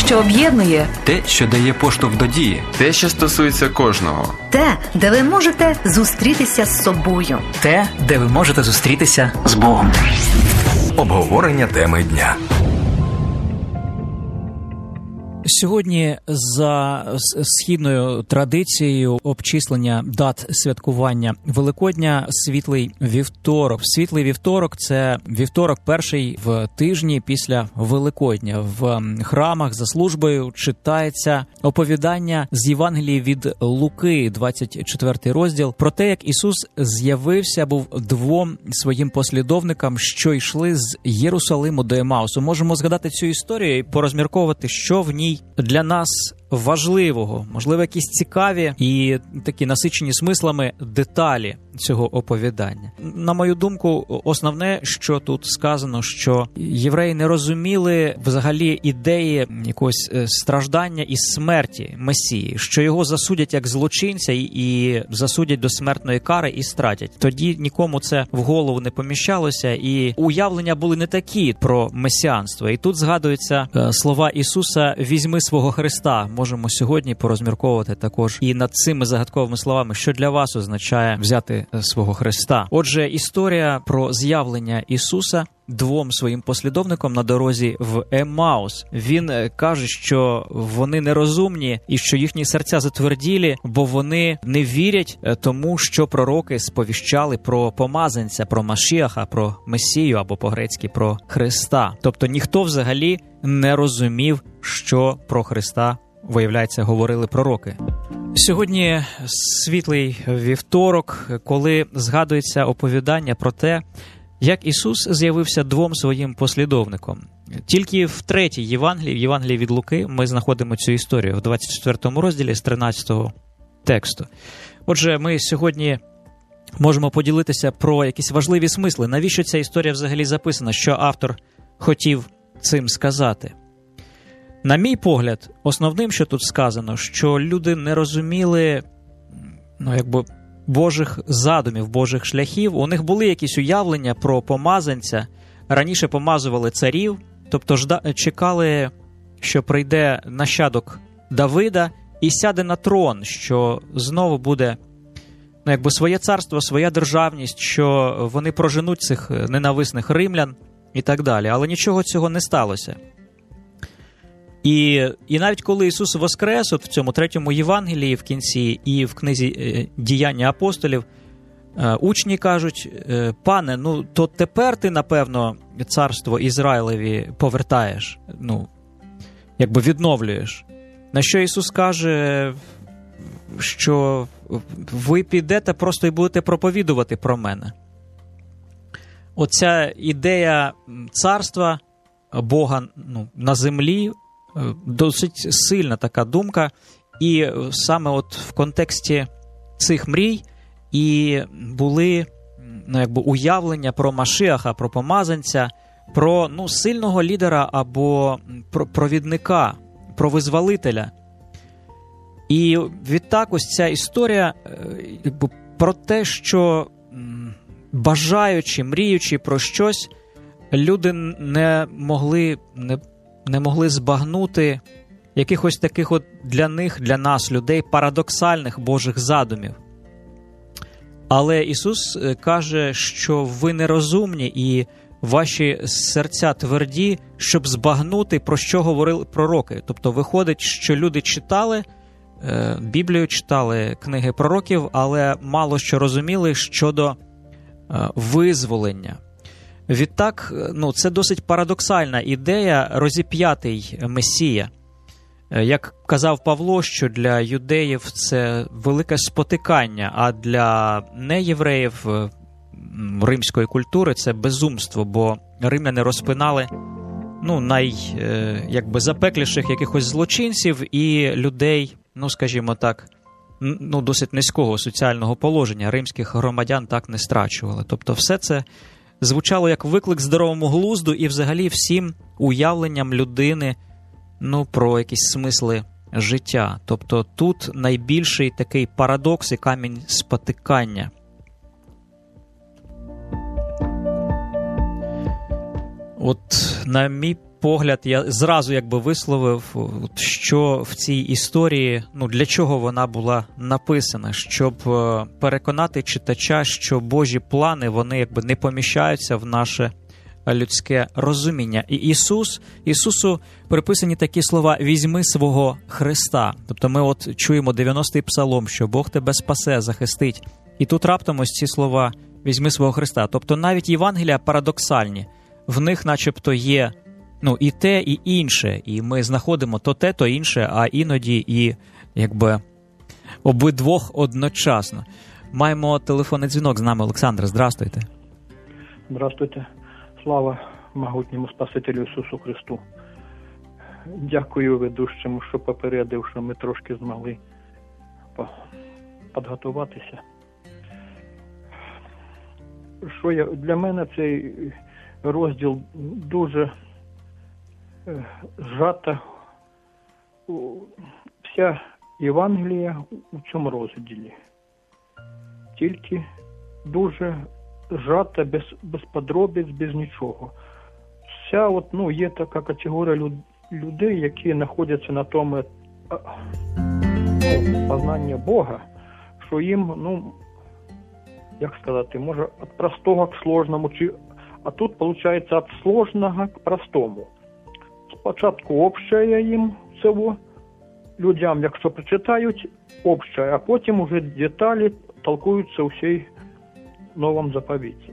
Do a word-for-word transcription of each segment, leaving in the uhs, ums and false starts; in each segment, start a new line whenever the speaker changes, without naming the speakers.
що об'єднує.
Те, що дає поштовх до дії.
Те, що стосується кожного.
Те, де ви можете зустрітися з собою.
Те, де ви можете зустрітися
з Богом.
Обговорення теми дня.
Сьогодні за східною традицією обчислення дат святкування Великодня світлий вівторок. Світлий вівторок – це вівторок перший в тижні після Великодня. В храмах за службою читається оповідання з Євангелії від Луки, двадцять четвертий розділ, про те, як Ісус з'явився був двом своїм послідовникам, що йшли з Єрусалиму до Емаусу. Можемо згадати цю історію і порозмірковувати, що в ній для нас важливого, можливо, якісь цікаві і такі насичені смислами деталі цього оповідання. На мою думку, основне, що тут сказано, що євреї не розуміли взагалі ідеї якогось страждання і смерті Месії, що його засудять як злочинця і засудять до смертної кари і стратять. Тоді нікому це в голову не поміщалося, і уявлення були не такі про месіанство. І тут згадуються слова Ісуса «Візьми свого Христа». Можемо сьогодні порозмірковувати також і над цими загадковими словами, що для вас означає взяти свого Христа. Отже, історія про з'явлення Ісуса двом своїм послідовникам на дорозі в Емаус. Він каже, що вони нерозумні і що їхні серця затверділі, бо вони не вірять тому, що пророки сповіщали про помазанця, про Машіаха, про Месію або по-грецьки про Христа. Тобто ніхто взагалі не розумів, що про Христа, виявляється, говорили пророки. Сьогодні світлий вівторок, коли згадується оповідання про те, як Ісус з'явився двом своїм послідовникам. Тільки в третій Євангелії, в Євангелії від Луки, ми знаходимо цю історію в двадцять четвертому розділі з тринадцятого тексту. Отже, ми сьогодні можемо поділитися про якісь важливі смисли. Навіщо ця історія взагалі записана? Що автор хотів цим сказати? На мій погляд, основним, що тут сказано, що люди не розуміли, ну, якби, Божих задумів, Божих шляхів. У них були якісь уявлення про помазанця. Раніше помазували царів, тобто жда... чекали, що прийде нащадок Давида і сяде на трон, що знову буде, ну, якби, своє царство, своя державність, що вони проженуть цих ненависних римлян і так далі. Але нічого цього не сталося. І, і навіть коли Ісус воскрес, от в цьому третьому Євангелії в кінці і в книзі «Діяння апостолів», учні кажуть: «Пане, ну то тепер ти, напевно, царство Ізраїлеві повертаєш, ну, якби відновлюєш». На що Ісус каже, що ви підете просто і будете проповідувати про мене. Оця ідея царства Бога, ну, на землі, досить сильна така думка, і саме от в контексті цих мрій і були, ну, якби, уявлення про Машіаха, про помазанця, про, ну, сильного лідера або про провідника, про визволителя. І відтак ось ця історія, якби, про те, що бажаючи, мріючи про щось, люди не могли не не могли збагнути якихось таких от для них, для нас, людей, парадоксальних Божих задумів. Але Ісус каже, що ви нерозумні і ваші серця тверді, щоб збагнути, про що говорили пророки. Тобто виходить, що люди читали е, Біблію, читали книги пророків, але мало що розуміли щодо е, визволення. Відтак, ну, це досить парадоксальна ідея розіп'ятий Месія. Як казав Павло, що для юдеїв це велике спотикання, а для неєвреїв римської культури це безумство, бо римляни розпинали, ну, най, якби, запекліших якихось злочинців і людей, ну, скажімо так, ну, досить низького соціального положення. Римських громадян так не страчували. Тобто все це звучало як виклик здоровому глузду і взагалі всім уявленням людини, ну, про якісь смисли життя. Тобто тут найбільший такий парадокс і камінь спотикання. От, на мій погляд, я зразу якби висловив, що в цій історії, ну, для чого вона була написана, щоб переконати читача, що Божі плани, вони якби не поміщаються в наше людське розуміння. І Ісус, Ісусу приписані такі слова: «Візьми свого Христа». Тобто ми от чуємо дев'яностий псалом, що Бог тебе спасе, захистить. І тут раптом ось ці слова «Візьми свого Христа». Тобто навіть Євангелія парадоксальні. В них начебто є, ну, і те, і інше. І ми знаходимо то те, то інше, а іноді і, якби, обидвох одночасно. Маємо телефонний дзвінок з нами. Олександр, здрастуйте.
Здравствуйте. Слава могутньому Спасителю Ісусу Христу. Дякую ведущому, що попередив, що ми трошки змогли підготуватися. Що я, для мене цей розділ дуже е, зжата. Вся Євангелія у цьому розділі. Тільки дуже зжата, без, без подробиць, без нічого. Вся, от, ну, є така категорія люд, людей, які знаходяться на тому а, ну, познання Бога, що їм, ну, як сказати, може, від простого к сложному, чи, а тут, виходить, від сложного к простому. Спочатку общее їм цього, людям, якщо прочитають, общее, а потім уже деталі толкуються у всій новому заповіті.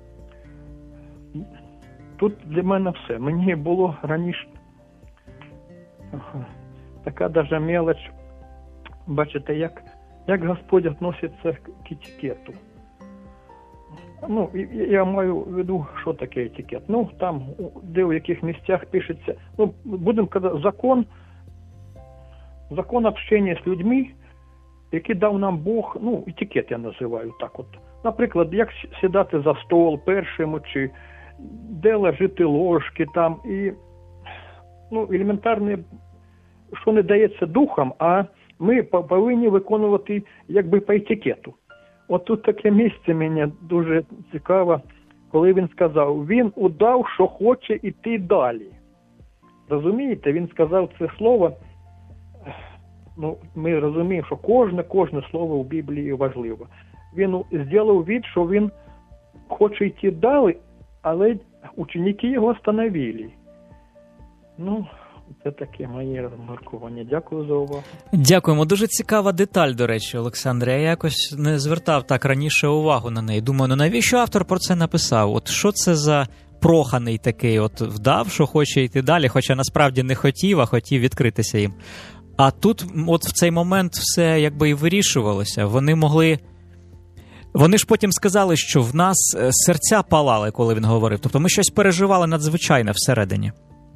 Тут для мене все. Мені було раніше ага, така даже мелоч, бачите, як, як Господь відноситься к етикету. Ну, я маю в виду, що таке етикет. Ну, там, де в яких місцях пишеться, ну, будемо казати, закон, закон общення з людьми, який дав нам Бог, ну, етикет я називаю так от. Наприклад, як сідати за стол першим, чи де лежати ложки там, і, ну, елементарне, що не дається духом, а ми повинні виконувати, якби, по етикету. От тут таке місце мені дуже цікаво, коли він сказав, він удав, що хоче йти далі. Розумієте, він сказав це слово, ну, ми розуміємо, що кожне, кожне слово в Біблії важливо. Він зробив від, що він хоче йти далі, але ученики його остановили. Ну, це таке моє розміркування. Дякую за увагу.
Дякуємо. Дуже цікава деталь, до речі, Олександре. Я якось не звертав так раніше увагу на неї. Думаю, ну навіщо автор про це написав? От що це за проханий такий, от вдав, що хоче йти далі, хоча насправді не хотів, а хотів відкритися їм. А тут от в цей момент все якби і вирішувалося. Вони могли... Вони ж потім сказали, що в нас серця палали, коли він говорив. Тобто ми щось переживали надзвичайне всередині.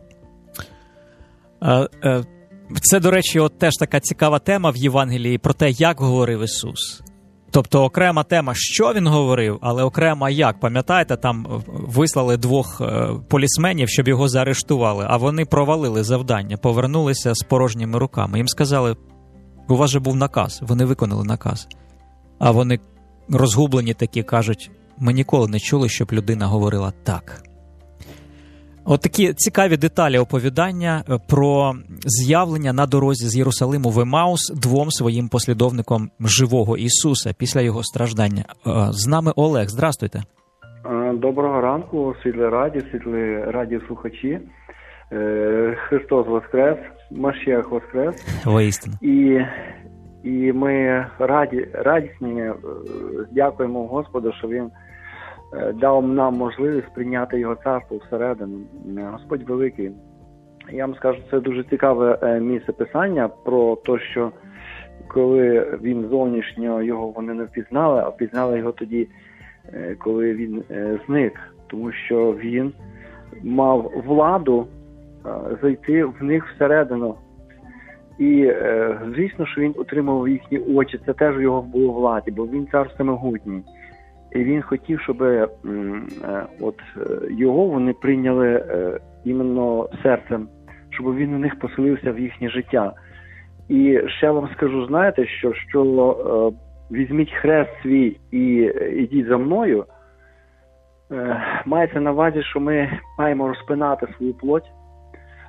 Це, до речі, от теж така цікава тема в Євангелії про те, як говорив Ісус. Тобто окрема тема, що він говорив, але окрема як. Пам'ятаєте, там вислали двох полісменів, щоб його заарештували, а вони провалили завдання, повернулися з порожніми руками. Їм сказали, у вас же був наказ, вони виконали наказ. А вони розгублені такі кажуть, ми ніколи не чули, щоб людина говорила так. От такі цікаві деталі оповідання про з'явлення на дорозі з Єрусалиму в Емаус двом своїм послідовникам живого Ісуса після його страждання. З нами Олег. Здрастуйте.
Доброго ранку, світлі раді, світлі раді слухачі. Христос Воскрес, Машіах Воскрес.
Воістину.
І, і ми раді, радісні, дякуємо Господу, що Він дав нам можливість прийняти Його царство всередину. Господь великий. Я вам скажу, це дуже цікаве місце писання про те, що коли він зовнішньо його вони не впізнали, а впізнали його тоді, коли він зник. Тому що він мав владу зайти в них всередину. І, звісно, що він отримав їхні очі. Це теж його було в владі, бо він цар всемогутній. І він хотів, щоб от його вони прийняли іменно серцем, щоб він у них поселився в їхнє життя. І ще вам скажу, знаєте, що, що візьміть хрест свій і йдіть за мною, мається на увазі, що ми маємо розпинати свою плоть,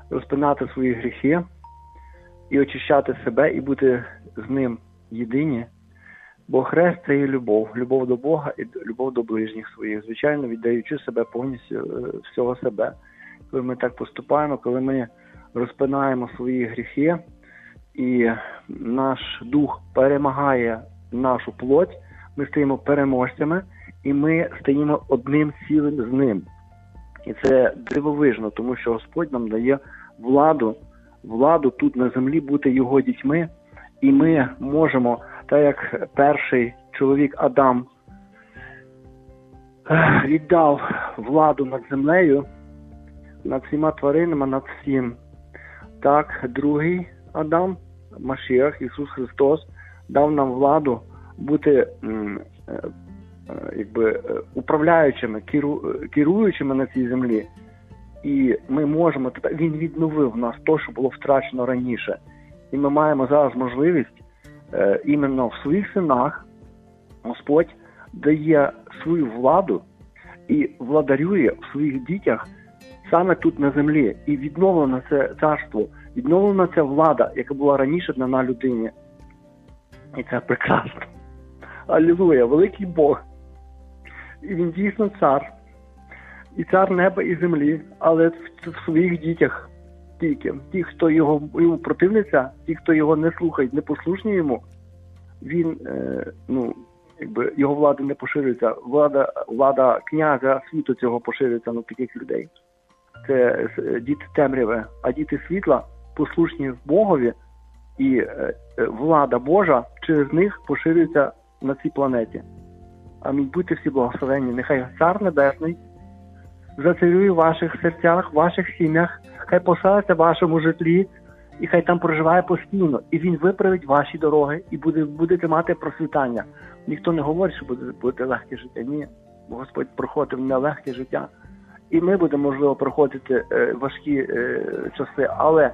розпинати свої гріхи і очищати себе, і бути з ним єдині. Бо хрест – це є любов. Любов до Бога і любов до ближніх своїх. Звичайно, віддаючи себе повністю, всього себе. Коли ми так поступаємо, коли ми розпинаємо свої гріхи, і наш дух перемагає нашу плоть, ми стаємо переможцями, і ми стаємо одним цілим з ним. І це дивовижно, тому що Господь нам дає владу, владу тут на землі бути його дітьми, і ми можемо, так як перший чоловік Адам віддав владу над землею, над всіма тваринами, над всім, так другий Адам, Машіах, Ісус Христос, дав нам владу бути якби управляючими, керу, керуючими на цій землі. І ми можемо, він відновив нас те, що було втрачено раніше. І ми маємо зараз можливість е, іменно в своїх синах Господь дає свою владу і владарює в своїх дітях саме тут на землі. І відновлено це царство, відновлена ця влада, яка була раніше дана людині. І це прекрасно. Алілуя, великий Бог. І він дійсно цар. І цар неба і землі, але в, в своїх дітях тільки. Ті, хто його, йому противиться, ті, хто його не слухають, не послушні йому, він, е, ну, якби його влада не поширюється. Влада, влада князя світу цього поширюється на таких людей. Це діти темряви, а діти світла послушні Богові, і е, влада Божа через них поширюється на цій планеті. Амінь. Будьте всі благословенні. Нехай Цар Небесний зацарює в ваших серцях, в ваших сім'ях, хай поселиться в вашому житлі, і хай там проживає постійно. І він виправить ваші дороги, і буде, будете мати процвітання. Ніхто не говорить, що буде, буде легке життя. Ні, бо Господь проходив нелегке життя. І ми будемо, можливо, проходити е, важкі е, часи, але,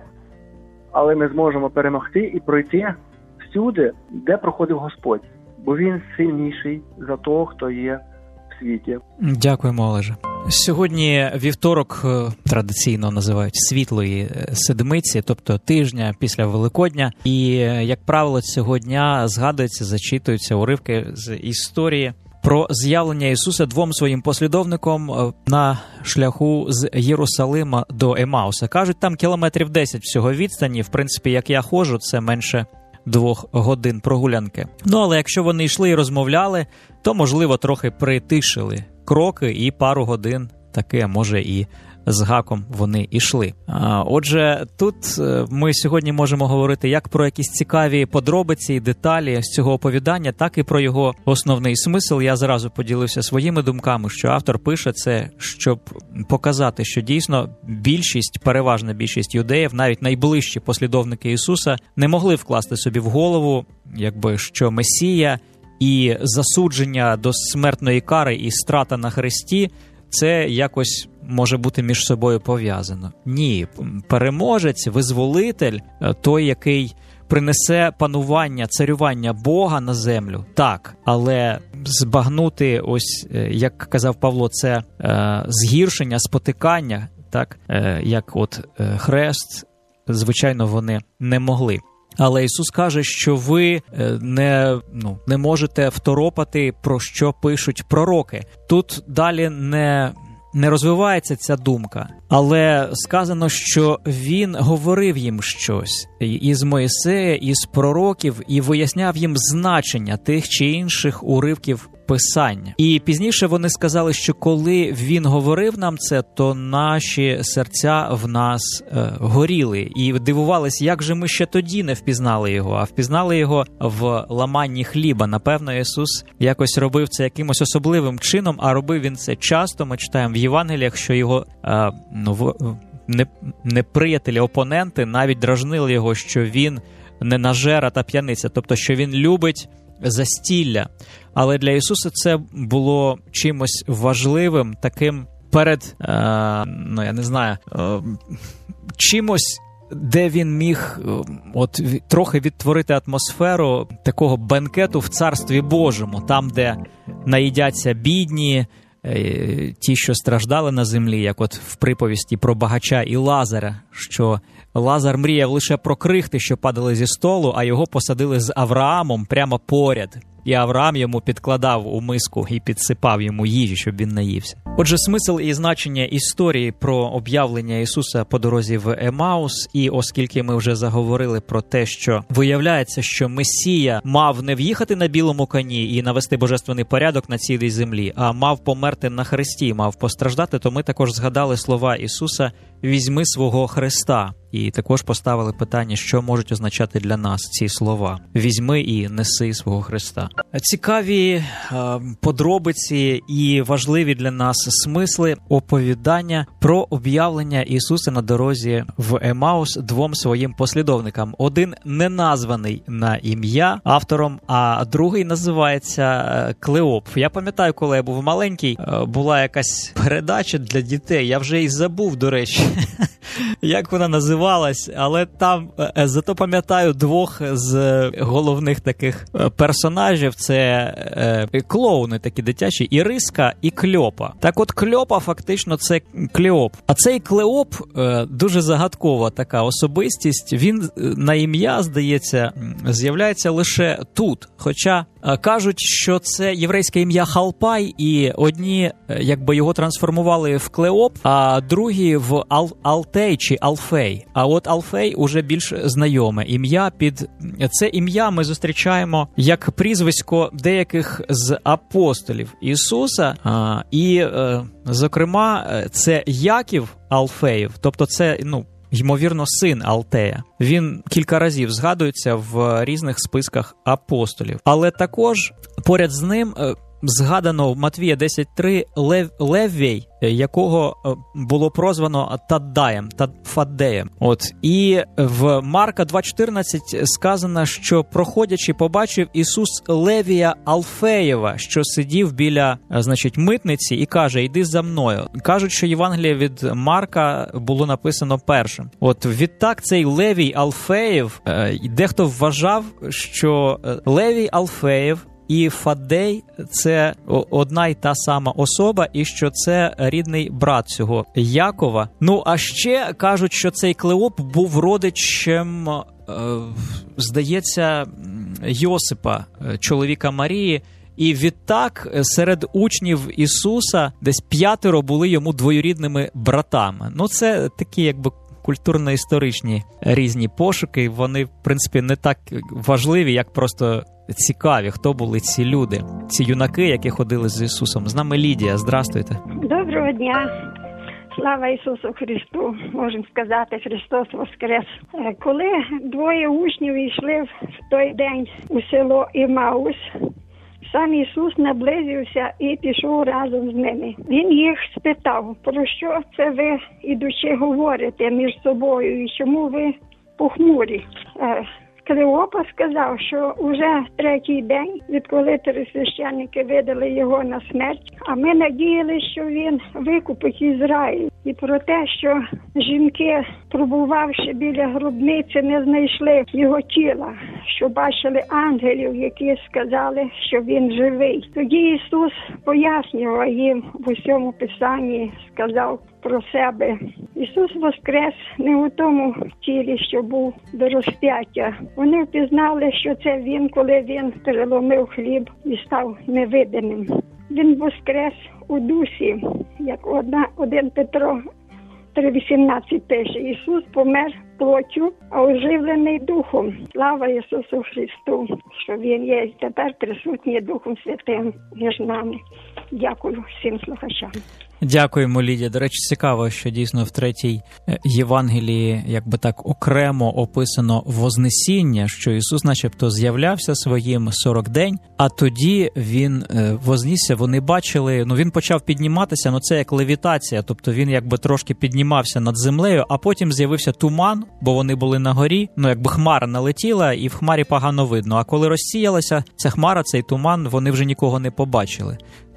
але ми зможемо перемогти і пройти всюди, де проходив Господь. Бо він сильніший за того, хто є в світі.
Дякуємо, Олеже. Сьогодні вівторок традиційно називають світлої седмиці, тобто тижня після Великодня. І, як правило, цього дня згадуються, зачитуються уривки з історії про з'явлення Ісуса двом своїм послідовникам на шляху з Єрусалима до Емауса. Кажуть, там кілометрів десять всього відстані. В принципі, як я ходжу, це менше двох годин прогулянки. Ну, але якщо вони йшли і розмовляли, то, можливо, трохи притишили кроки, і пару годин таке, може, і з гаком вони йшли. Отже, тут ми сьогодні можемо говорити як про якісь цікаві подробиці і деталі з цього оповідання, так і про його основний смисл. Я зразу поділився своїми думками, що автор пише це, щоб показати, що дійсно більшість, переважна більшість юдеїв, навіть найближчі послідовники Ісуса, не могли вкласти собі в голову, якби, що Месія і засудження до смертної кари і страта на хресті – це якось може бути між собою пов'язано. Ні, переможець, визволитель, той, який принесе панування, царювання Бога на землю, так, але збагнути, ось, як казав Павло, це е, згіршення, спотикання, так, е, як от е, хрест, звичайно, вони не могли. Але Ісус каже, що ви не, ну, не можете второпати, про що пишуть пророки. Тут далі не, не розвивається ця думка, але сказано, що Він говорив їм щось із Моїсея, із пророків, і виясняв їм значення тих чи інших уривків Писання. І пізніше вони сказали, що коли Він говорив нам це, то наші серця в нас е, горіли. І дивувались, як же ми ще тоді не впізнали Його, а впізнали Його в ламанні хліба. Напевно, Ісус якось робив це якимось особливим чином, а робив Він це часто. Ми читаємо в Євангеліях, що Його е, ну, в, не, неприятелі, опоненти навіть дражнили Його, що Він не нажера та п'яниця, тобто, що Він любить застілля. Але для Ісуса це було чимось важливим, таким перед, е, ну я не знаю, е, чимось, де він міг е, от трохи відтворити атмосферу такого бенкету в Царстві Божому, там, де наїдяться бідні, ті, що страждали на землі, як от в приповісті про багача і Лазаря, що Лазар мріяв лише про крихти, що падали зі столу, а його посадили з Авраамом прямо поряд. І Авраам йому підкладав у миску і підсипав йому їжі, щоб він наївся. Отже, смисл і значення історії про об'явлення Ісуса по дорозі в Емаус, і оскільки ми вже заговорили про те, що виявляється, що Месія мав не в'їхати на білому коні і навести божественний порядок на цілій землі, а мав померти на хресті, мав постраждати, то ми також згадали слова Ісуса «Візьми свого Христа». І також поставили питання, що можуть означати для нас ці слова. «Візьми і неси свого Христа». Цікаві е, подробиці і важливі для нас смисли оповідання про об'явлення Ісуса на дорозі в Емаус двом своїм послідовникам. Один не названий на ім'я автором, а другий називається Клеоп. Я пам'ятаю, коли я був маленький, була якась передача для дітей, я вже і забув, до речі, як вона називалась, але там зато пам'ятаю двох з головних таких персонажів. Це е, клоуни такі дитячі, Іриска і Кльопа. Так от Кльопа фактично це Клеоп. А цей Клеоп е, дуже загадкова така особистість. Він на ім'я, здається, з'являється лише тут. Хоча е, кажуть, що це єврейське ім'я Халпай, і одні е, якби його трансформували в Клеоп, а другі в Ал- Алтей чи Алфей. А от Алфей уже більш знайоме ім'я. Під це ім'я ми зустрічаємо як прізвисько деяких з апостолів Ісуса, а, і, е, зокрема, це Яків Алфеєв, тобто це, ну, ймовірно, син Алтея. Він кілька разів згадується в різних списках апостолів. Але також поряд з ним е, згадано в Матвія десять три Лев, Леввій, якого було прозвано Таддаєм, Фаддеєм. От. І в Марка два чотирнадцять сказано, що проходячи побачив Ісус Левія Алфеєва, що сидів біля, значить, митниці і каже, йди за мною. Кажуть, що Євангеліє від Марка було написано першим. От відтак цей Левій Алфеєв, дехто вважав, що Левій Алфеєв і Фаддей – це одна й та сама особа, і що це рідний брат цього Якова. Ну, а ще кажуть, що цей Клеоп був родичем, е, здається, Йосипа, чоловіка Марії, і відтак серед учнів Ісуса десь п'ятеро були йому двоюрідними братами. Ну, це такі, якби, культурно-історичні різні пошуки, вони, в принципі, не так важливі, як просто цікаві, хто були ці люди, ці юнаки, які ходили з Ісусом. З нами Лідія, здрастуйте.
Доброго дня. Слава Ісусу Христу, можемо сказати, Христос Воскрес. Коли двоє учнів йшли в той день у село Емаус, сам Ісус наблизився і пішов разом з ними. Він їх спитав, про що це ви, ідучи, говорите між собою і чому ви похмурі? Клеопа сказав, що уже третій день, відколи священники видали його на смерть, а ми надіялися, що він викупить Ізраїль. І про те, що жінки, пробувавши біля гробниці, не знайшли його тіла, що бачили ангелів, які сказали, що він живий. Тоді Ісус пояснював їм в усьому Писанні, сказав про себе. Ісус воскрес не у тому тілі, що був до розп'яття. Вони впізнали, що це Він, коли Він переломив хліб і став невидимим. Він воскрес у дусі, як одна, один Петро три вісімнадцять пише. Ісус помер плоттю, а оживлений Духом. Слава Ісусу Христу, що Він є і тепер присутній Духом Святим між нами. Дякую всім слухачам.
Дякуємо, Лідія. До речі, цікаво, що дійсно в третій Євангелії, якби так окремо описано Вознесіння, що Ісус начебто з'являвся своїм сорок день, а тоді Він вознісся, вони бачили, ну він почав підніматися, ну це як левітація, тобто він якби трошки піднімався над землею, а потім з'явився туман, бо вони були на горі, ну якби хмара налетіла, і в хмарі погано видно, а коли розсіялася ця хмара, цей туман, вони вже нікого не побачили.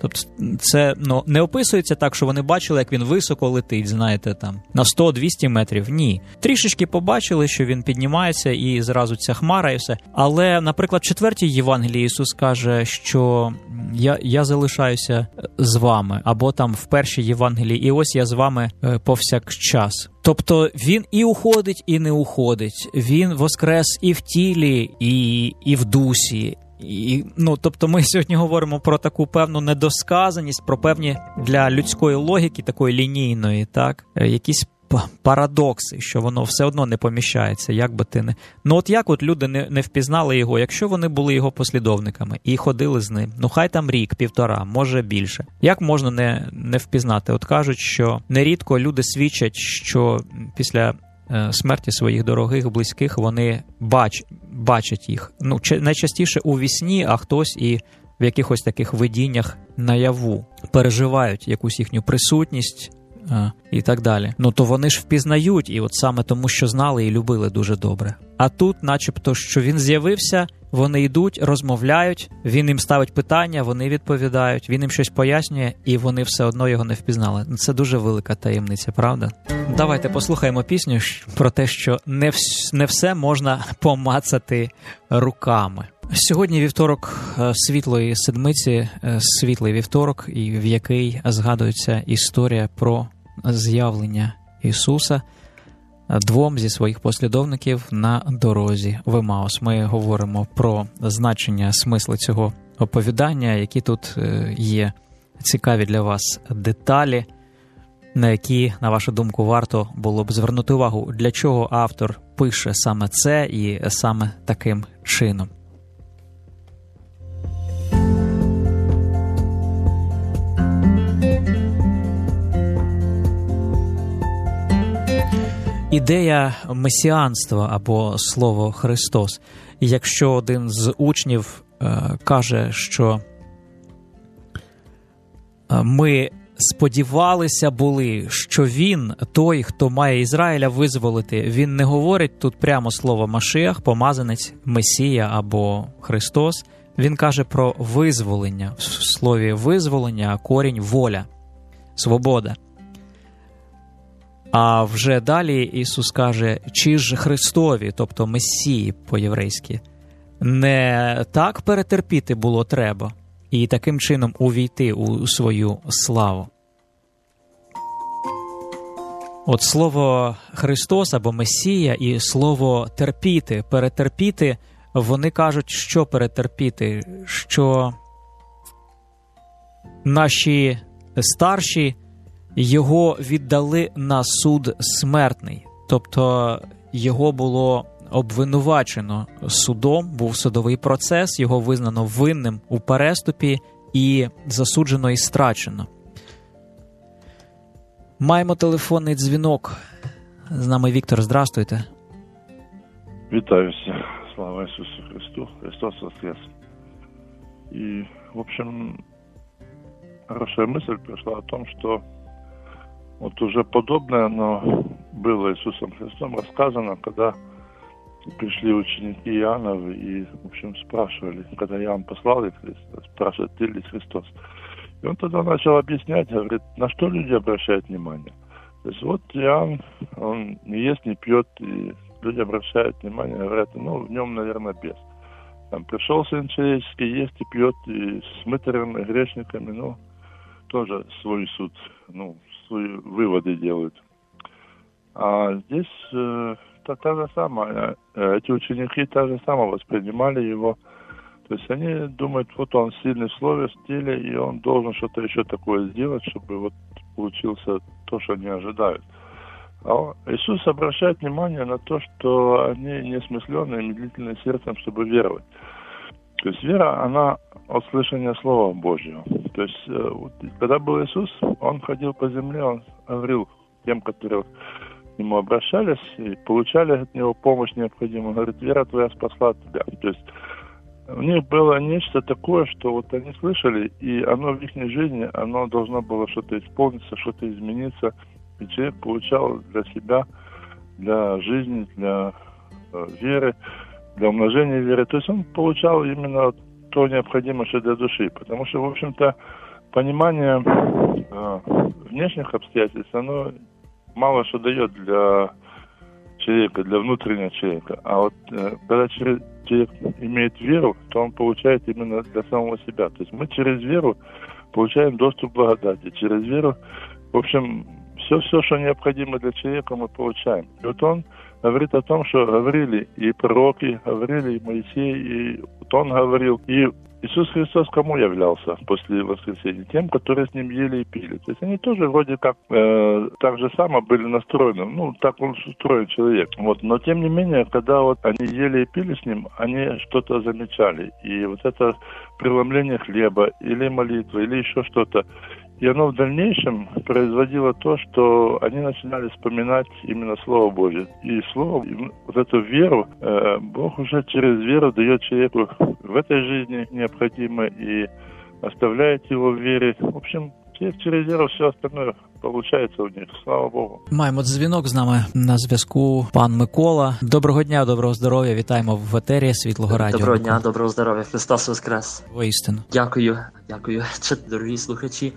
Тобто це ну, не описується так, що вони бачили, як він високо летить, знаєте, там, на сто-двісті метрів. Ні. Трішечки побачили, що він піднімається і зразу ця хмара і все. Але, наприклад, в четвертій Євангелії Ісус каже, що я, я залишаюся з вами. Або там в першій Євангелії, і ось я з вами повсякчас. Тобто він і уходить, і не уходить. Він воскрес і в тілі, і, і в дусі. І, ну, тобто ми сьогодні говоримо про таку певну недосказаність, про певні для людської логіки, такої лінійної, так, якісь парадокси, що воно все одно не поміщається, як би ти не... Ну от як от люди не, не впізнали його, якщо вони були його послідовниками і ходили з ним, ну хай там рік, півтора, може більше. Як можна не, не впізнати? От кажуть, що нерідко люди свідчать, що після смерті своїх дорогих, близьких, вони бач, бачать їх. Ну, найчастіше у вісні, а хтось і в якихось таких видіннях наяву. Переживають якусь їхню присутність а, і так далі. Ну, то вони ж впізнають, і от саме тому, що знали і любили дуже добре. А тут, начебто, що він з'явився, вони йдуть, розмовляють, він їм ставить питання, вони відповідають, він їм щось пояснює, і вони все одно його не впізнали. Це дуже велика таємниця, правда? Давайте послухаємо пісню про те, що не, вс- не все можна помацати руками. Сьогодні вівторок Світлої Седмиці, світлий вівторок, і в який згадується історія про з'явлення Ісуса двом зі своїх послідовників на дорозі в Емаус. Ми говоримо про значення, смисли цього оповідання, які тут є цікаві для вас деталі, на які, на вашу думку, варто було б звернути увагу, для чого автор пише саме це і саме таким чином. Ідея месіанства або слово Христос. Якщо один з учнів е, каже, що ми сподівалися були, що він, той, хто має Ізраїля визволити, він не говорить тут прямо слово Машіах, помазанець, Месія або Христос. Він каже про визволення. В слові визволення корінь воля, свобода. А вже далі Ісус каже, чи ж Христові, тобто Месії по-єврейськи, не так перетерпіти було треба і таким чином увійти у свою славу. От слово Христос або Месія і слово терпіти, перетерпіти, вони кажуть, що перетерпіти, що наші старші його віддали на суд смертний, тобто його було обвинувачено судом, був судовий процес, його визнано винним у переступі і засуджено і страчено. Маємо телефонний дзвінок. З нами Віктор, здрастуйте.
Вітаю всіх. Слава Ісусу Христу. Христос воскрес. И, в общем, хорошая мысль пришла о том, что вот уже подобное, оно было Иисусом Христом рассказано, когда пришли ученики Иоанновы и, в общем, спрашивали, когда Иоанн послал их, спрашивают, ты ли Христос? И он тогда начал объяснять, говорит, на что люди обращают внимание. То есть вот Иоанн, он не ест, не пьет, и люди обращают внимание, говорят, ну, в нем, наверное, бес. Там пришел Сын Человеческий, ест и пьет, и с мытарями, грешниками, ну, тоже свой суд, ну, свои выводы делают. А здесь э, та, та же самая, эти ученики та же самое воспринимали его. То есть они думают, вот он сильный в слове, в стиле, и он должен что-то еще такое сделать, чтобы вот получился то, что они ожидают. А Иисус обращает внимание на то, что они несмысленные, медлительные сердцем, чтобы веровать. То есть вера, она от слышания Слова Божьего. То есть, вот, когда был Иисус, Он ходил по земле, Он говорил тем, которые к Нему обращались и получали от Него помощь необходимую. Он говорит, вера твоя спасла тебя. То есть у них было нечто такое, что вот они слышали, и оно в их жизни, оно должно было что-то исполниться, что-то измениться. И человек получал для себя, для жизни, для э, веры, для умножения веры. То есть он получал именно то необходимое для души. Потому что, в общем-то, понимание э, внешних обстоятельств, оно мало что дает для человека, для внутреннего человека. А вот э, когда человек имеет веру, то он получает именно для самого себя. То есть мы через веру получаем доступ к благодати. Через веру, в общем, все-все, что необходимо для человека, мы получаем. И вот он говорит о том, что говорили и пророки, говорили и Моисей, и вот он говорил. И Иисус Христос кому являлся после воскресения? Тем, которые с ним ели и пили. То есть они тоже вроде как э, так же само были настроены. Ну, так он устроен человек. Вот. Но тем не менее, когда вот они ели и пили с ним, они что-то замечали. И вот это преломление хлеба или молитва, или еще что-то. И оно в дальнейшем производило то, что они начинали вспоминать именно Слово Божие. И Слово, вот эту веру, э, Бог уже через веру дает человеку в этой жизни необходимо и оставляет его в вере. В общем, через веру все остальное получається у них, слава Богу.
Маємо дзвінок з нами на зв'язку. Пан Микола. Доброго дня, доброго здоров'я. Вітаємо в етері Світлого радіо.
Доброго дня, доброго здоров'я. Христос Воскрес.
Воістину.
Дякую, дякую. Дорогі слухачі.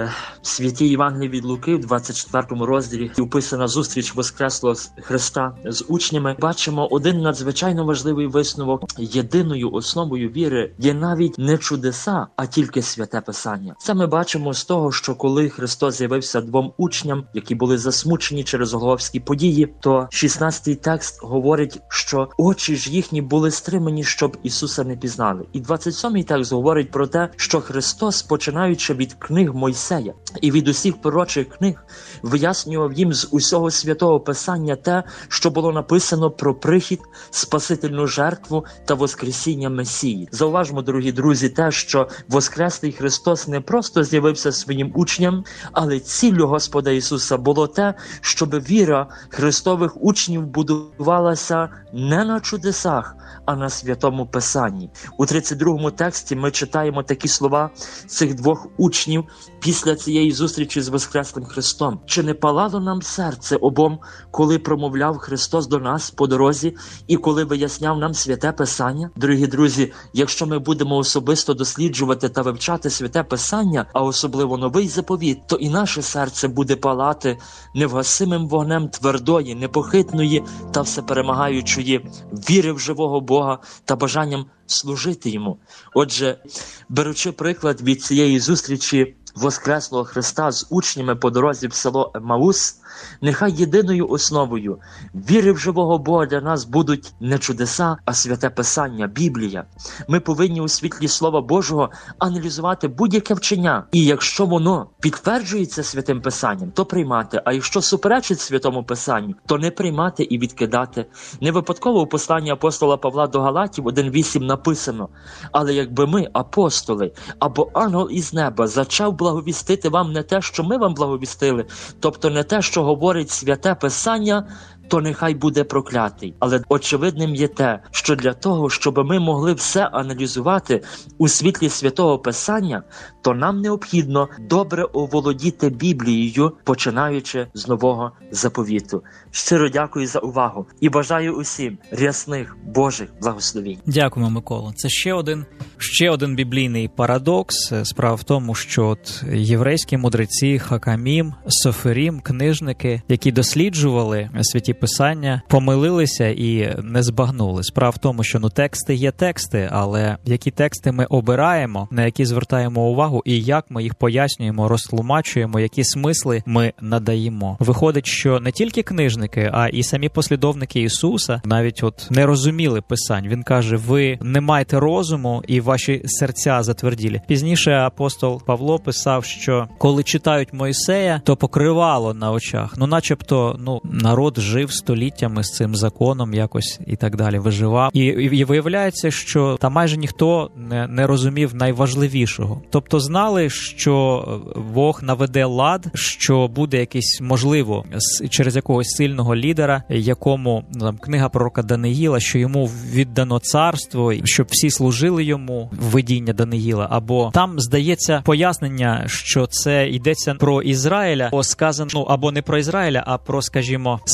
В святій Євангелії від Луки, в двадцять четвертому розділі, описана зустріч Воскреслого Христа з учнями. Бачимо один надзвичайно важливий висновок. Єдиною основою віри є навіть не чудеса, а тільки Святе Писання. Це ми бачимо з того, що коли Христос з'явився двом учням, які були засмучені через Голгофські події, то шістнадцятий текст говорить, що очі ж їхні були стримані, щоб Ісуса не пізнали. І двадцять сьомий текст говорить про те, що Христос, починаючи від книг Мойсея і від усіх пророчих книг, вияснював їм з усього Святого Писання те, що було написано про прихід, спасительну жертву та воскресіння Месії. Зауважмо, дорогі друзі, те, що Воскреслий Христос не просто з'явився своїм учням, але ціллю Господа Ісуса було те, щоб віра Христових учнів будувалася не на чудесах, а на Святому Писанні. У тридцять другому тексті ми читаємо такі слова цих двох учнів після цієї зустрічі з Воскреслим Христом. «Чи не палало нам серце обом, коли промовляв Христос до нас по дорозі і коли виясняв нам Святе Писання?» Дорогі друзі, якщо ми будемо особисто досліджувати та вивчати Святе Писання, а особливо Новий Заповіт, то і наше серце буде палати невгасимим вогнем твердої, непохитної та всеперемагаючої віри в живого Бога та бажанням служити Йому. Отже, беручи приклад від цієї зустрічі Воскреслого Христа з учнями по дорозі в село Емаус, нехай єдиною основою віри в живого Бога для нас будуть не чудеса, а Святе Писання, Біблія. Ми повинні у світлі Слова Божого аналізувати будь-яке вчення. І якщо воно підтверджується Святим Писанням, то приймати. А якщо суперечить Святому Писанню, то не приймати і відкидати. Не випадково у посланні апостола Павла до Галатів один вісім написано: «Але якби ми, апостоли, або ангел із неба, зачав благовістити вам не те, що ми вам благовістили, тобто не те, що говорить Святе Писання, то нехай буде проклятий». Але очевидним є те, що для того, щоб ми могли все аналізувати у світлі Святого Писання, то нам необхідно добре оволодіти Біблією, починаючи з Нового Заповіту. Щиро дякую за увагу і бажаю усім рясних Божих благословень.
Дякуємо, Микола. Це ще один, ще один біблійний парадокс. Справа в тому, що от єврейські мудреці, хакамім, соферім, книжники, які досліджували святі Писання, помилилися і не збагнули. Справа в тому, що ну тексти є тексти, але які тексти ми обираємо, на які звертаємо увагу і як ми їх пояснюємо, розтлумачуємо, які смисли ми надаємо. Виходить, що не тільки книжники, а і самі послідовники Ісуса навіть от не розуміли Писань. Він каже: ви не маєте розуму і ваші серця затверділі. Пізніше апостол Павло писав, що коли читають Мойсея, то покривало на очах. Ну начебто, ну народ жив століттями з цим законом якось і так далі, виживав. І, і виявляється, що там майже ніхто не, не розумів найважливішого. Тобто знали, що Бог наведе лад, що буде якийсь, можливо, через якогось сильного лідера, якому там, книга пророка Даниїла, що йому віддано царство, щоб всі служили йому, видіння Даниїла. Або там, здається, пояснення, що це йдеться про Ізраїля, або сказано, ну, або не про Ізраїля, а про, скажімо, справжнього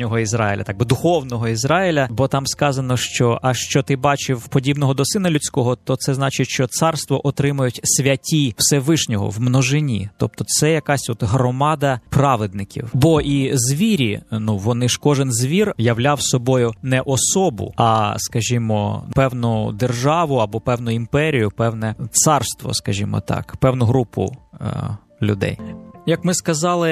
справжнього Ізраїля, так би духовного Ізраїля, бо там сказано, що а що ти бачив подібного до сина людського, то це значить, що царство отримують святі Всевишнього в множині. Тобто це якась от громада праведників. Бо і звірі, ну вони ж кожен звір являв собою не особу, а, скажімо, певну державу або певну імперію, певне царство, скажімо так, певну групу е- людей. Як ми сказали,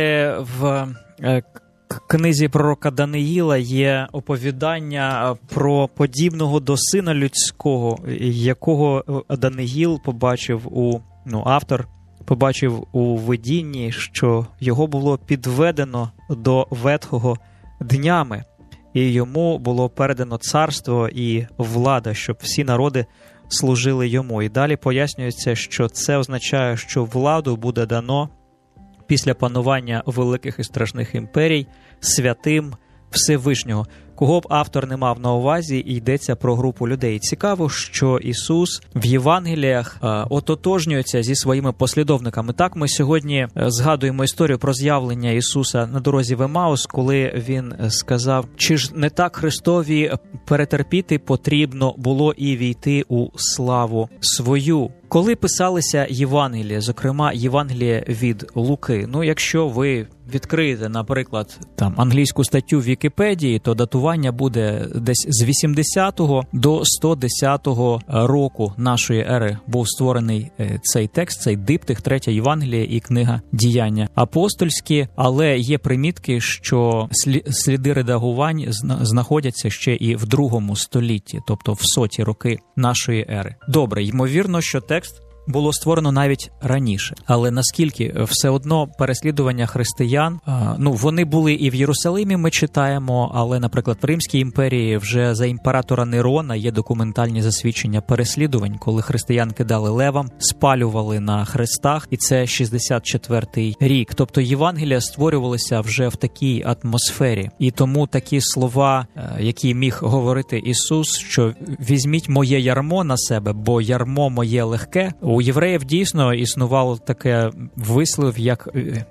в е- книзі пророка Даниїла є оповідання про подібного до сина людського, якого Даниїл побачив у, ну, автор побачив у видінні, що його було підведено до ветхого днями, і йому було передано царство і влада, щоб всі народи служили йому. І далі пояснюється, що це означає, що владу буде дано після панування великих і страшних імперій святим Всевишнього. Кого б автор не мав на увазі, йдеться про групу людей. Цікаво, що Ісус в Євангеліях е, ототожнюється зі своїми послідовниками. Так, ми сьогодні е, згадуємо історію про з'явлення Ісуса на дорозі в Емаус, коли Він сказав, чи ж не так Христові перетерпіти потрібно було і війти у славу свою. Коли писалися Євангелія, зокрема Євангеліє від Луки, ну якщо ви відкриєте, наприклад, там англійську статтю в Вікіпедії, то датування буде десь з вісімдесятого до сто десятого року нашої ери був створений цей текст, цей диптих, третя Євангелія і книга «Діяння апостольські», але є примітки, що сліди редагувань знаходяться ще і в другому столітті, тобто в соті роки нашої ери. Добре, ймовірно, що текст було створено навіть раніше. Але наскільки все одно переслідування християн, ну, вони були і в Єрусалимі, ми читаємо, але, наприклад, в Римській імперії вже за імператора Нерона є документальні засвідчення переслідувань, коли християн кидали левам, спалювали на хрестах, і це шістдесят четвертий рік. Тобто Євангелія створювалися вже в такій атмосфері. І тому такі слова, які міг говорити Ісус, що «візьміть моє ярмо на себе, бо ярмо моє легке», у євреїв дійсно існувало таке вислів, як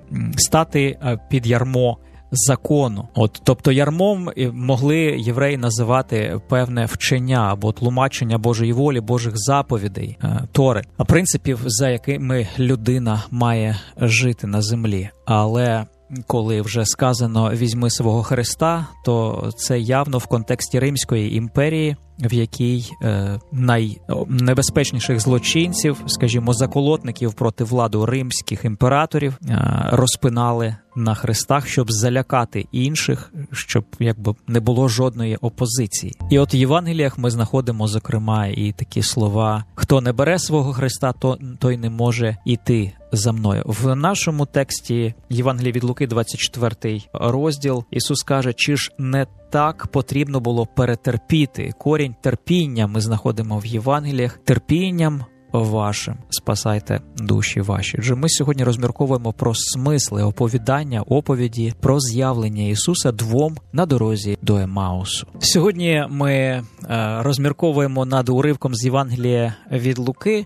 стати під ярмо закону. От, тобто ярмом могли євреї називати певне вчення або тлумачення Божої волі, Божих заповідей, Тори, а принципів, за якими людина має жити на землі. Але коли вже сказано «візьми свого Христа», то це явно в контексті Римської імперії, в якій е, найнебезпечніших злочинців, скажімо, заколотників проти влади римських імператорів е, розпинали на хрестах, щоб залякати інших, щоб якби не було жодної опозиції. І от в Євангеліях ми знаходимо, зокрема, і такі слова «хто не бере свого Христа, то, той не може іти за мною». В нашому тексті Євангелія від Луки, двадцять четвертий розділ, Ісус каже, чи ж не так потрібно було перетерпіти. Корінь терпіння ми знаходимо в Євангеліях. Терпінням вашим спасайте душі ваші. Отже, ми сьогодні розмірковуємо про смисли оповідання, оповіді про з'явлення Ісуса двом на дорозі до Емаусу. Сьогодні ми е, розмірковуємо над уривком з Євангелія від Луки,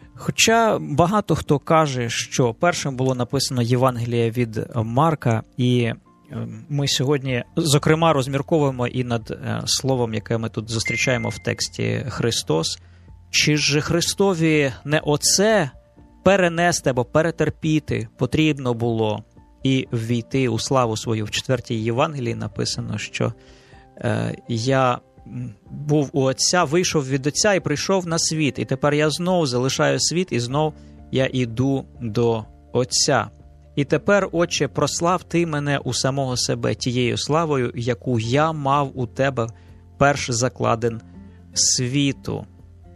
хоча багато хто каже, що першим було написано Євангеліє від Марка, і ми сьогодні, зокрема, розмірковуємо і над е, словом, яке ми тут зустрічаємо в тексті «Христос». Чи ж Христові не оце перенести або перетерпіти потрібно було і ввійти у славу свою? В четвертій Євангелії написано, що е, я був у Отця, вийшов від Отця і прийшов на світ, і тепер я знов залишаю світ, і знов я іду до Отця. І тепер, Отче, прослав Ти мене у самого себе тією славою, яку я мав у Тебе перш закладен світу.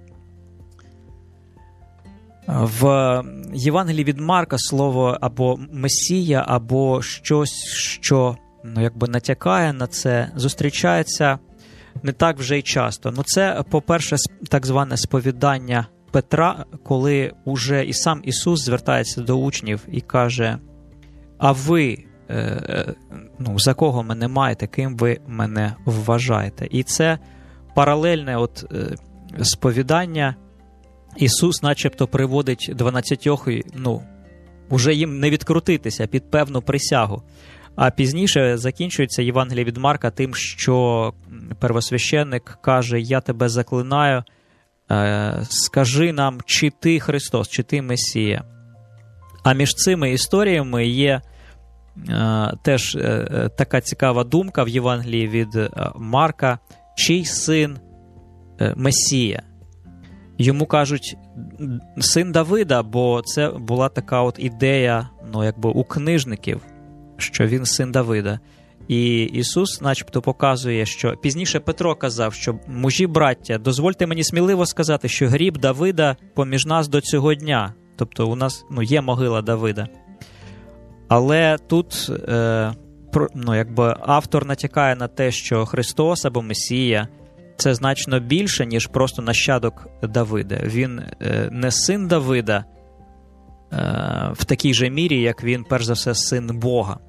В Євангелії від Марка слово або Месія, або щось, що, ну, якби натякає на це, зустрічається не так вже й часто. Ну, це, по-перше, так зване сповідання Петра, коли уже і сам Ісус звертається до учнів і каже: «А ви, е, ну, за кого мене маєте, ким ви мене вважаєте?» І це паралельне от е, сповідання. Ісус начебто приводить дванадцятьох, ну, уже їм не відкрутитися під певну присягу. А пізніше закінчується Євангеліє від Марка тим, що первосвященник каже: «Я тебе заклинаю, скажи нам, чи ти Христос, чи ти Месія». А між цими історіями є теж така цікава думка в Євангелії від Марка: чий син Месія? Йому кажуть син Давида, бо це була така от ідея, ну, якби у книжників, що він син Давида. І Ісус начебто показує, що пізніше Петро казав, що мужі браття, дозвольте мені сміливо сказати, що гріб Давида поміж нас до цього дня. Тобто у нас, ну, є могила Давида. Але тут е, ну, якби автор натякає на те, що Христос або Месія – це значно більше, ніж просто нащадок Давида. Він е, не син Давида е, в такій же мірі, як він, перш за все, син Бога.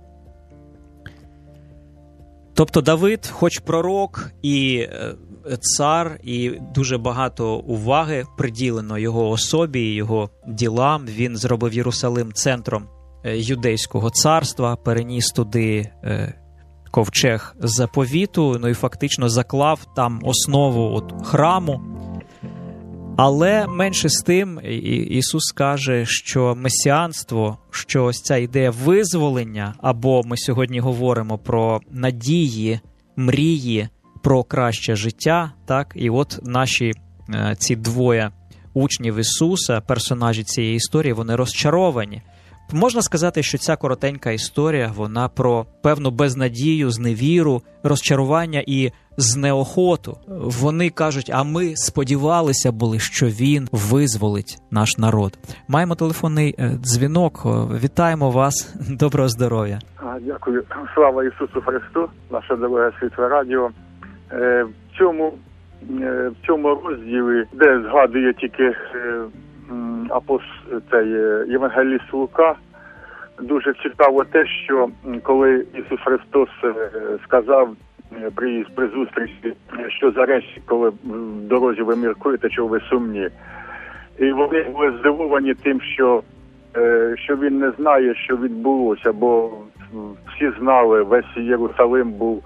Тобто Давид, хоч пророк і цар, і дуже багато уваги приділено його особі, його ділам. Він зробив Єрусалим центром юдейського царства, переніс туди ковчег заповіту, ну і фактично заклав там основу от храму. Але менше з тим Ісус каже, що месіанство, що ось ця ідея визволення, або ми сьогодні говоримо про надії, мрії, про краще життя, так? І от наші ці двоє учнів Ісуса, персонажі цієї історії, вони розчаровані. Можна сказати, що ця коротенька історія, вона про певну безнадію, зневіру, розчарування і знеохоту. Вони кажуть, а ми сподівалися були, що він визволить наш народ. Маємо телефонний дзвінок. Вітаємо вас. Доброго здоров'я.
Дякую. Слава Ісусу Христу, наше дороге світле радіо. В цьому, в цьому розділі, де згадує тільки апост, цей євангеліст Лука, дуже цікаво те, що коли Ісус Христос сказав при, при зустрічі, що за речі, коли в дорозі ви міркуєте, що ви сумні. І вони були здивовані тим, що, що він не знає, що відбулося, бо всі знали, весь Єрусалим був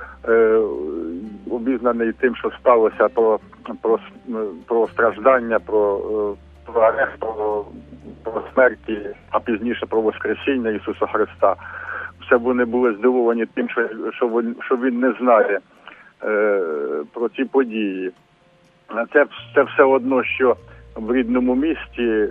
обізнаний тим, що сталося, про, про, про страждання, про, про арест, про, про смерті, а пізніше про воскресіння Ісуса Христа. Все вони були здивовані тим, що, що, він, що він не знає е, про ці події. Це, це все одно, що в рідному місті е,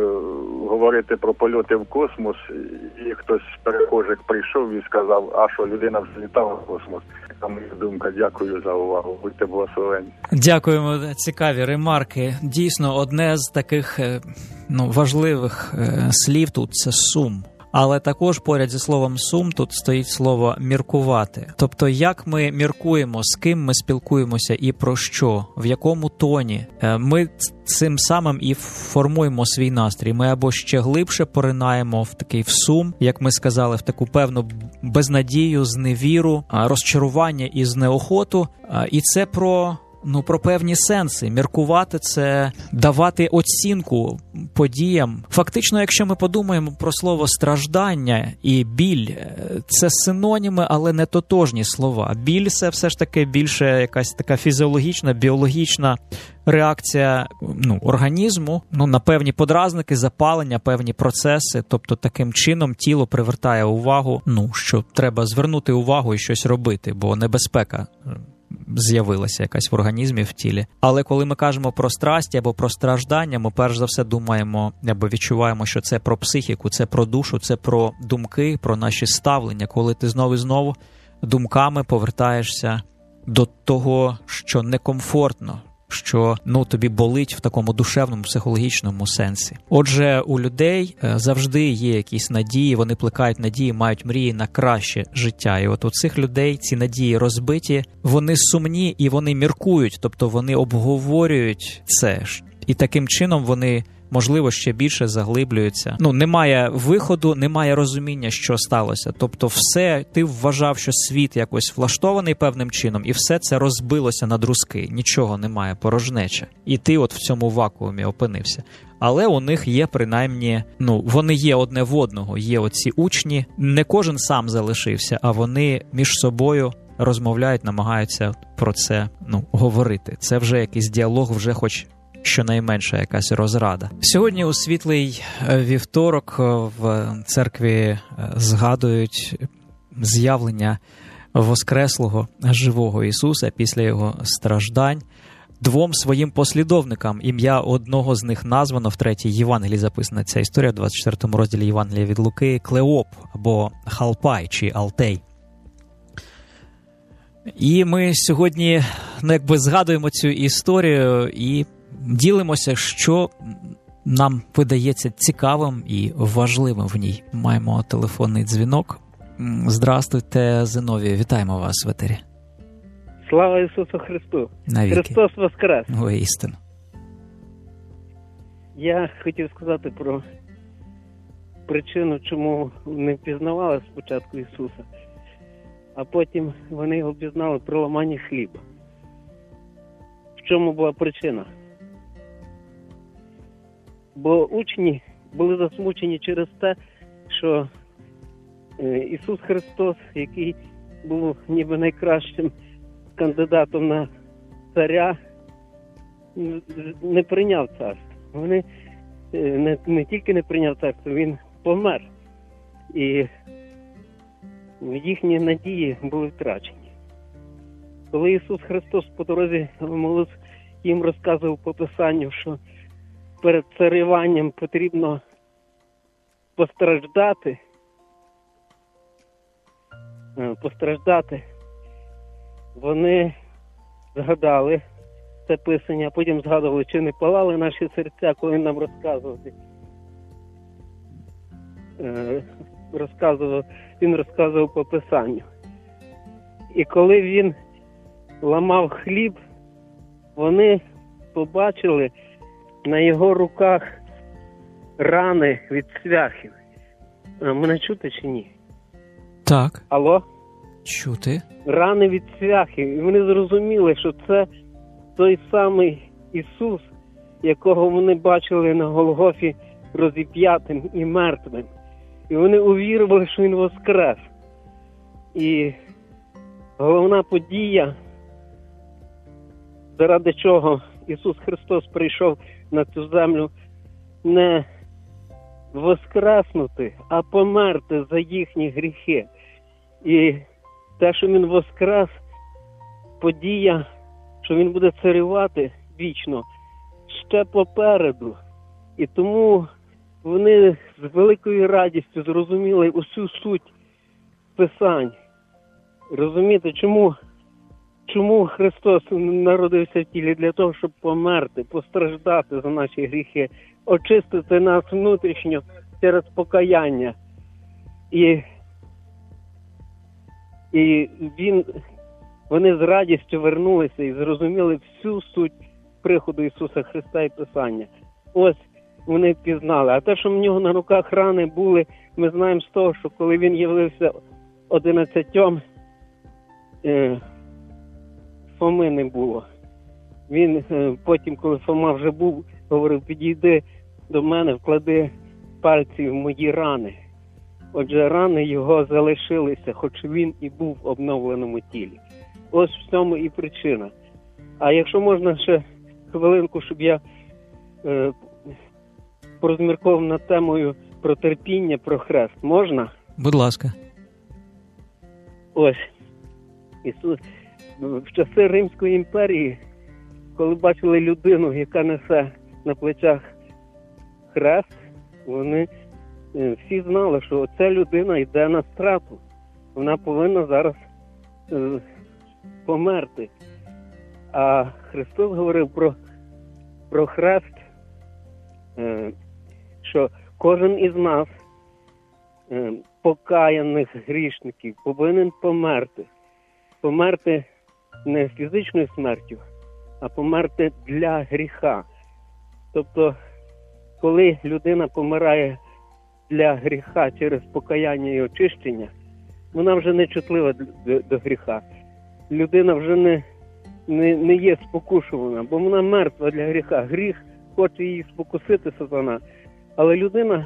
говорити про польоти в космос, і хтось з перехожих прийшов і сказав, а що, людина взлітала в космос. Така моя думка. Дякую за увагу. Будьте благословені.
Дякуємо. Цікаві ремарки. Дійсно, одне з таких ну, важливих слів тут – це сум. Але також поряд зі словом «сум» тут стоїть слово «міркувати». Тобто, як ми міркуємо, з ким ми спілкуємося і про що, в якому тоні. Ми цим самим і формуємо свій настрій. Ми або ще глибше поринаємо в такий в сум, як ми сказали, в таку певну безнадію, зневіру, розчарування і знеохоту. І це про... Ну, про певні сенси. Міркувати – це давати оцінку подіям. Фактично, якщо ми подумаємо про слово «страждання» і «біль», це синоніми, але не тотожні слова. Біль – це все ж таки більше якась така фізіологічна, біологічна реакція ну, організму ну, на певні подразники, запалення, певні процеси. Тобто таким чином тіло привертає увагу, ну, що треба звернути увагу і щось робити, бо небезпека з'явилася якась в організмі, в тілі. Але коли ми кажемо про страсті або про страждання, ми перш за все думаємо або відчуваємо, що це про психіку, це про душу, це про думки, про наші ставлення. Коли ти знову і знову думками повертаєшся до того, що некомфортно, що ну тобі болить в такому душевному, психологічному сенсі. Отже, у людей завжди є якісь надії, вони плекають надії, мають мрії на краще життя. І от у цих людей ці надії розбиті, вони сумні і вони міркують, тобто вони обговорюють це. І таким чином вони, можливо, ще більше заглиблюються. Ну, немає виходу, немає розуміння, що сталося. Тобто все, ти вважав, що світ якось влаштований певним чином, і все це розбилося на друзки. Нічого немає, порожнеча. І ти от в цьому вакуумі опинився. але у них є принаймні, ну, вони є одне в одного, є оці учні, не кожен сам залишився, а вони між собою розмовляють, намагаються про це, ну, говорити. Це вже якийсь діалог, вже хоч щонайменша якась розрада. Сьогодні у світлий вівторок в церкві згадують з'явлення воскреслого живого Ісуса після його страждань двом своїм послідовникам. Ім'я одного з них названо в третій Євангелії, записана ця історія в двадцять четвертому розділі Євангелія від Луки, Клеоп або Халпай чи Алтей. І ми сьогодні, ну, якби згадуємо цю історію і ділимося, що нам видається цікавим і важливим в ній. Маємо телефонний дзвінок. Здравствуйте, Зиновій, вітаємо вас в етері.
Слава Ісусу Христу!
Навіки.
Христос воскрес!
Ой, істинно.
Я хотів сказати про причину, чому не впізнавали спочатку Ісуса, а потім вони його пізнали при ламанні хліба. В чому була причина? Бо учні були засмучені через те, що Ісус Христос, який був ніби найкращим кандидатом на царя, не прийняв царство. Вони не, не тільки не прийняв царство, він помер. І їхні надії були втрачені. Коли Ісус Христос по дорозі молив, їм розказував по Писанню, що перед царюванням потрібно постраждати, постраждати, вони згадали це писання, а потім згадували, чи не палали наші серця, коли нам розказували. Розказував, він розказував по Писанню. І коли він ламав хліб, вони побачили на його руках рани від цвяхів. Мене чути чи ні?
Так.
Алло?
Чути.
Рани від цвяхів. І вони зрозуміли, що це той самий Ісус, якого вони бачили на Голгофі розіп'ятим і мертвим. І вони увірували, що Він воскрес. І головна подія, заради чого Ісус Христос прийшов на цю землю, не воскреснути, а померти за їхні гріхи. І те, що Він воскрес, подія, що Він буде царювати вічно, ще попереду. І тому вони з великою радістю зрозуміли усю суть Писань. Розумієте, чому, чому Христос народився в тілі? Для того, щоб померти, постраждати за наші гріхи, очистити нас внутрішньо через покаяння. І, і він, вони з радістю вернулися і зрозуміли всю суть приходу Ісуса Христа і Писання. Ось вони пізнали. А те, що в нього на руках рани були, ми знаємо з того, що коли він явився одинадцятьом, е, Фоми не було. Він е, потім, коли Фома вже був, говорив: підійди до мене, вклади пальці в мої рани. Отже, рани його залишилися, хоч він і був в обновленому тілі. Ось в цьому і причина. А якщо можна ще хвилинку, щоб я е, порозмірковував над темою про терпіння, про хрест. Можна?
Будь ласка.
Ось. Ісус, в часи Римської імперії, коли бачили людину, яка несе на плечах хрест, вони всі знали, що ця людина йде на страту. Вона повинна зараз е, померти. А Христос говорив про, про хрест, е, що кожен із нас, е, покаяних грішників, повинен померти. Померти не фізичною смертю, а померти для гріха. Тобто, коли людина помирає для гріха через покаяння і очищення, вона вже не чутлива до, до гріха. Людина вже не, не, не є спокушувана, бо вона мертва для гріха. Гріх хоче її спокусити сатана. Але людина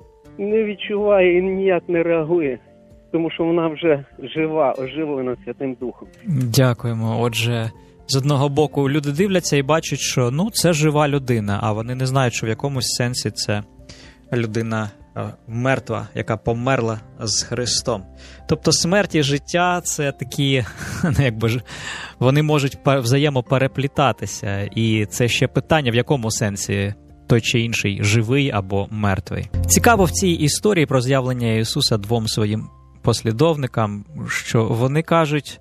не відчуває і ніяк не реагує, тому що вона вже жива, оживлена Святим Духом.
Дякуємо. Отже, з одного боку люди дивляться і бачать, що ну це жива людина, а вони не знають, що в якомусь сенсі це людина мертва, яка померла з Христом. Тобто смерть і життя – це такі, якби ж, вони можуть взаємопереплітатися. І це ще питання, в якому сенсі той чи інший живий або мертвий. Цікаво в цій історії про з'явлення Ісуса двом своїм послідовникам, що вони кажуть,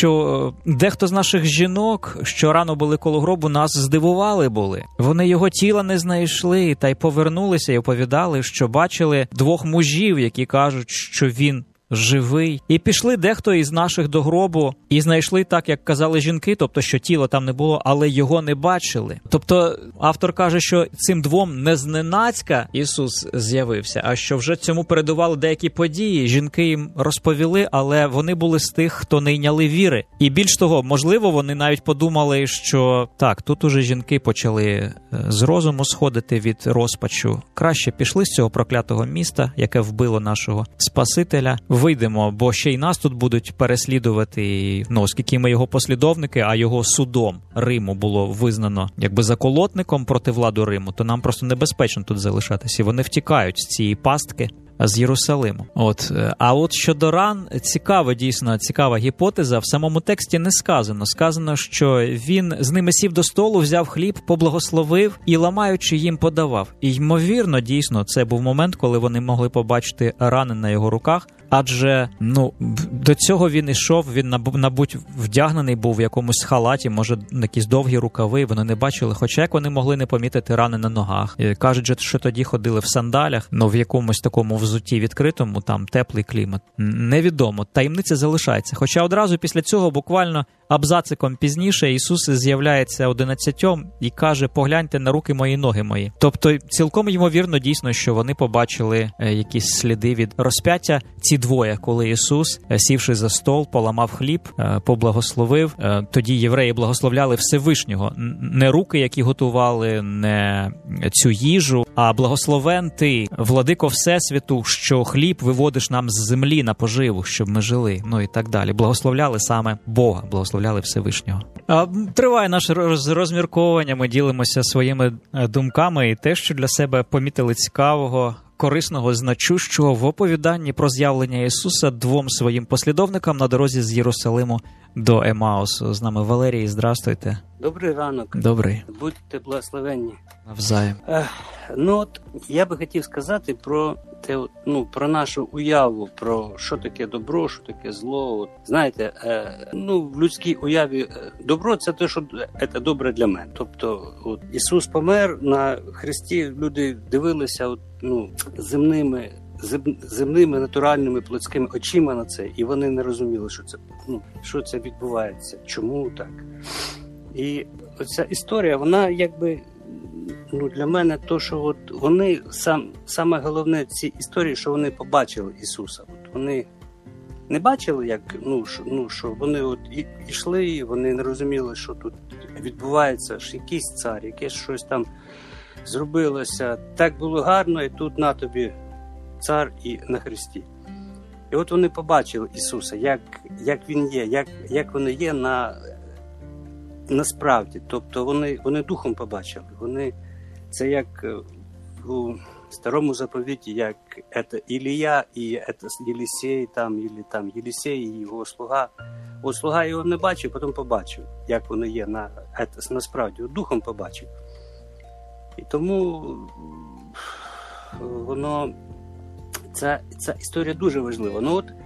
що дехто з наших жінок, що рано були коло гробу, нас здивували були. Вони його тіла не знайшли, та й повернулися і оповідали, що бачили двох мужів, які кажуть, що він живий. І пішли дехто із наших до гробу і знайшли так, як казали жінки, тобто, що тіла там не було, але його не бачили. Тобто, автор каже, що цим двом не зненацька Ісус з'явився, а що вже цьому передували деякі події. Жінки їм розповіли, але вони були з тих, хто не йняли віри. І більш того, можливо, вони навіть подумали, що так, тут уже жінки почали з розуму сходити від розпачу. Краще пішли з цього проклятого міста, яке вбило нашого Спасителя. Вийдемо, бо ще й нас тут будуть переслідувати, ну, оскільки ми його послідовники, а його судом Риму було визнано якби заколотником проти влади Риму, то нам просто небезпечно тут залишатися. І вони втікають з цієї пастки з Єрусалиму. От. А от щодо ран, цікава, дійсно, цікава гіпотеза. В самому тексті не сказано. Сказано, що він з ними сів до столу, взяв хліб, поблагословив і, ламаючи, їм подавав. І, ймовірно, дійсно, це був момент, коли вони могли побачити рани на його руках, адже, ну, до цього він ішов, він, мабуть, вдягнений був в якомусь халаті, може, якісь довгі рукави, вони не бачили, хоча як вони могли не помітити рани на ногах. І кажуть, що тоді ходили в сандалях, ну, в якомусь такому взутті відкритому, там теплий клімат. Невідомо. Таємниця залишається. Хоча одразу після цього, буквально абзациком пізніше, Ісус з'являється одинадцятьом і каже: погляньте на руки мої, ноги мої. Тобто, цілком ймовірно, дійсно, що вони побачили якісь сліди від розп'яття. Ці двоє, коли Ісус, сівши за стол, поламав хліб, поблагословив, тоді євреї благословляли Всевишнього. Не руки, які готували, не цю їжу, а благословен ти, владико Всесвіту, що хліб виводиш нам з землі на поживу, щоб ми жили, ну і так далі. Благословляли саме Бога, благословляли Всевишнього. А, триває наше розмірковування, ми ділимося своїми думками і те, що для себе помітили цікавого, корисного, значущого в оповіданні про з'явлення Ісуса двом своїм послідовникам на дорозі з Єрусалиму до Емаусу. З нами Валерій, здрастуйте.
Добрий ранок.
Добрий.
Будьте благословенні.
Навзаєм.
Е, ну от, я би хотів сказати про те, ну, про нашу уяву, про що таке добро, що таке зло. От, знаєте, е, ну, в людській уяві добро – це те, що це добре для мене. Тобто, от, Ісус помер на хресті, люди дивилися, от, ну, земними, земними, натуральними, плотськими очима на це, і вони не розуміли, що це, ну, що це відбувається, чому так. І оця історія, вона якби, ну, для мене то, що от вони, сам, саме головне в цій історії, що вони побачили Ісуса. От вони не бачили, як, ну, що, ну, що вони от йшли, вони не розуміли, що тут відбувається, що якийсь цар, якесь щось там зробилося. Так було гарно, і тут на тобі цар і на хресті. І от вони побачили Ісуса, як, як Він є, як, як вони є на... насправді, тобто вони, вони духом побачили, вони, це як у старому заповіті, як це Ілія і це Єлісей, там, Єлі, там Єлісей і його слуга. От слуга його не бачив, потім побачив, як вони є на, це, насправді, от духом побачив. І тому воно, ця, ця історія дуже важлива. Ну от,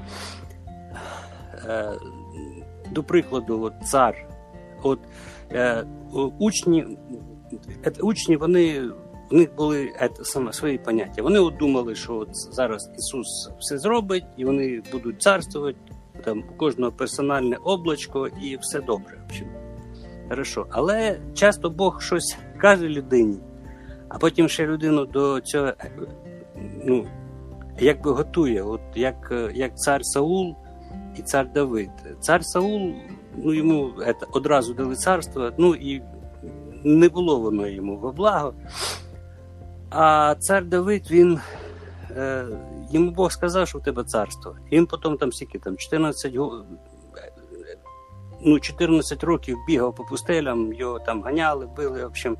е, до прикладу, от цар, от е, учні, е, учні, вони, в них були е, саме свої поняття. Вони от думали, що от зараз Ісус все зробить, і вони будуть царствувати, там у кожного персональне облачко, і все добре. В общем, хорошо. Але часто Бог щось каже людині, а потім ще людину до цього, ну, якби готує, от як, як цар Саул і цар Давид. Цар Саул, ну, йому это, одразу дали царство, ну, і не було воно йому во благо. А цар Давид, він, е, йому Бог сказав, що в тебе царство. І він потім там скільки, там, чотирнадцять, ну, чотирнадцять років бігав по пустелям, його там ганяли, били, в общем.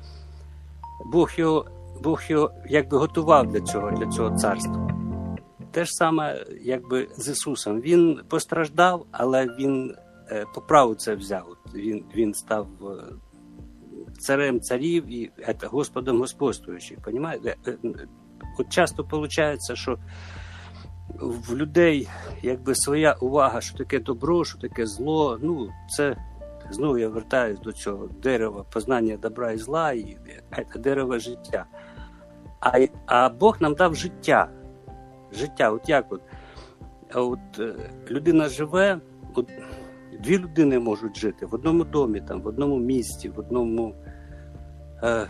Бог його, Бог його якби готував для цього, для цього царства. Те ж саме, якби з Ісусом. Він постраждав, але він е, по праву це взяв. Він, він став е, царем царів і е, Господом господствуючим. Понимаєте? Е, е, от часто виходить, що в людей якби своя увага, що таке добро, що таке зло. Ну, це знову я вертаюсь до цього дерева познання добра і зла, і це дерево життя. А, а Бог нам дав життя. Життя, от як от, от е, людина живе, от дві людини можуть жити в одному домі, там, в одному місті, в одному, е,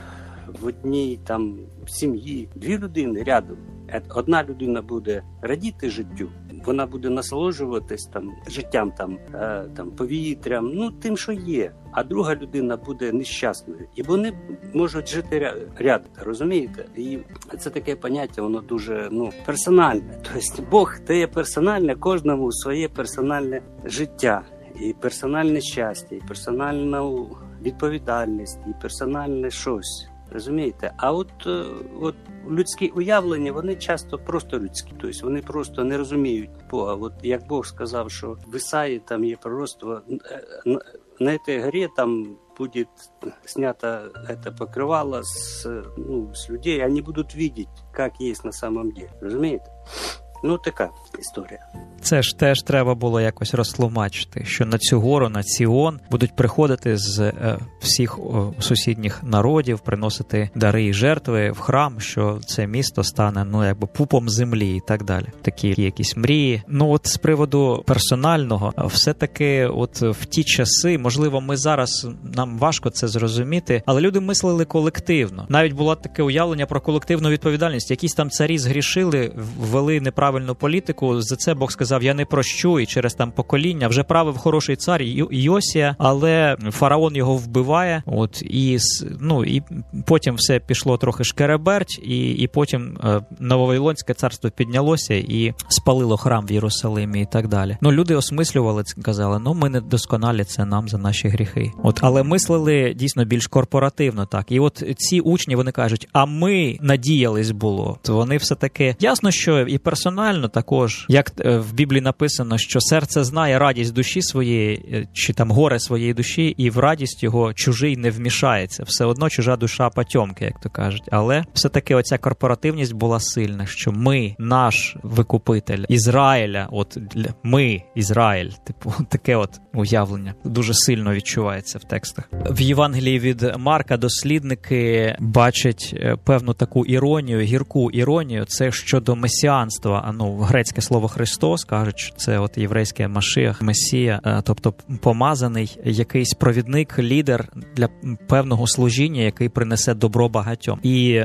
в одній там сім'ї. Дві людини рядом. Одна людина буде радіти життю, вона буде насолоджуватись там життям, там, е, там повітрям, ну тим, що є. А друга людина буде нещасною. І вони можуть жити рядом, розумієте? І це таке поняття, воно дуже, ну, персональне. Тобто Бог дає персональне кожному своє персональне життя, і персональне щастя, і персональну відповідальність, і персональне щось. Розумієте? А от, от людські уявлення, вони часто просто людські. Тобто вони просто не розуміють Бога. От як Бог сказав, що в Ісаї там є пророцтво, на цій горі там буде снято это покрывало с, ну, с людей, они будут видеть, как есть на самом деле. Розумієте? Ну, така історія.
Це ж теж треба було якось розтлумачити, що на цю гору, на Сіон, будуть приходити з е, всіх о, сусідніх народів, приносити дари і жертви в храм, що це місто стане, ну, якби пупом землі і так далі. Такі якісь мрії. Ну, от з приводу персонального, все-таки от в ті часи, можливо, ми зараз, нам важко це зрозуміти, але люди мислили колективно. Навіть було таке уявлення про колективну відповідальність. Якісь там царі згрішили, ввели неправильну політику, за це Бог сказав, я не прощу, і через там покоління вже правив хороший цар Йосія, але фараон його вбиває, от, і, ну, і потім все пішло трохи шкереберть, і, і потім е, Нововавилонське царство піднялося і спалило храм в Єрусалимі і так далі. Ну, люди осмислювали це, казали, ну, ми не досконалі, це нам за наші гріхи. От, але мислили дійсно більш корпоративно так. І от ці учні, вони кажуть, а ми надіялись було. То вони все-таки, ясно, що і персонально також, як в Біблії написано, що серце знає радість душі своєї, чи там горе своєї душі, і в радість його чужий не вмішається. Все одно чужа душа потьомки, як то кажуть. Але все-таки оця корпоративність була сильна, що ми, наш викупитель Ізраїля, от ми, Ізраїль, типу, таке от уявлення дуже сильно відчувається в текстах. В Євангелії від Марка дослідники бачать певну таку іронію, гірку іронію, це щодо месіанства, ну, грецьке слово Христос, кажуть, що це от єврейське Машиах, Месія, тобто помазаний якийсь провідник, лідер для певного служіння, який принесе добро багатьом. І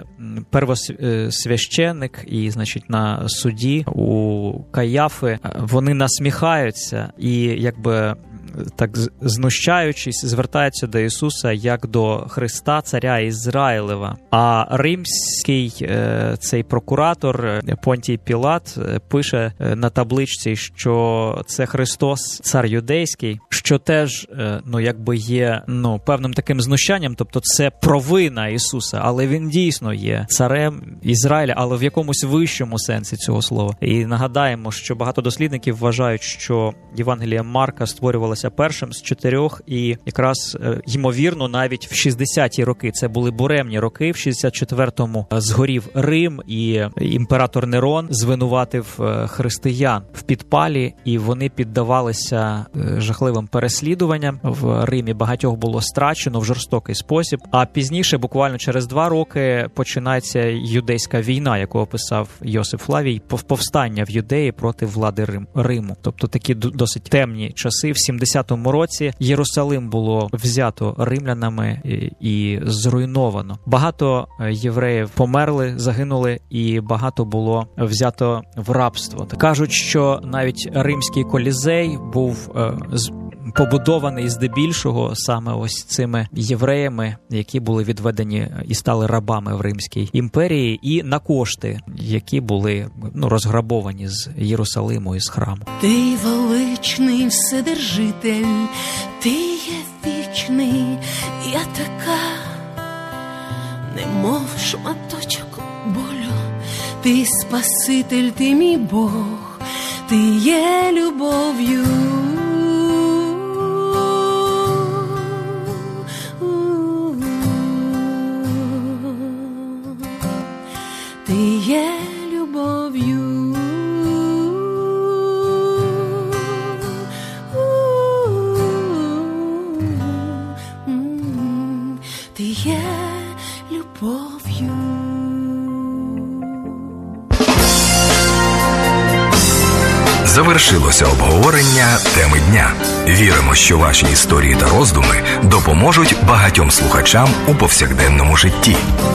первосвященник, і, значить, на суді у Каяфи вони насміхаються і, якби, так знущаючись, звертаються до Ісуса як до Христа, царя Ізраїлева. А римський е, цей прокуратор Понтій Пілат пише на табличці, що це Христос, цар юдейський, що теж, е, ну, якби є, ну, певним таким знущанням, тобто це провина Ісуса, але він дійсно є царем Ізраїля, але в якомусь вищому сенсі цього слова. І нагадаємо, що багато дослідників вважають, що Євангелія Марка створювалася першим з чотирьох, і якраз, ймовірно, навіть в шістдесяті роки, це були буремні роки, в шістдесят четвертому згорів Рим, і імператор Нерон звинуватив християн в підпалі, і вони піддавалися жахливим переслідуванням. В Римі багатьох було страчено в жорстокий спосіб, а пізніше, буквально через два роки, починається юдейська війна, яку описав Йосиф Флавій, повстання в Юдеї проти влади Рим, Риму. Тобто такі досить темні часи. В сімдесятому році Єрусалим було взято римлянами і, і зруйновано. Багато євреїв померли, загинули, і багато було взято в рабство. Кажуть, що навіть римський колізей був е, з побудований здебільшого саме ось цими євреями, які були відведені і стали рабами в Римській імперії, і на кошти, які були ну, розграбовані з Єрусалиму і з храму.
Ти величний вседержитель, ти є вічний, я така, немов шматочок болю, ти Спаситель, ти мій Бог, ти є любов'ю. Ти є любов'ю. Ти є любов'ю.
Завершилося обговорення теми дня. Віримо, що ваші історії та роздуми допоможуть багатьом слухачам у повсякденному житті.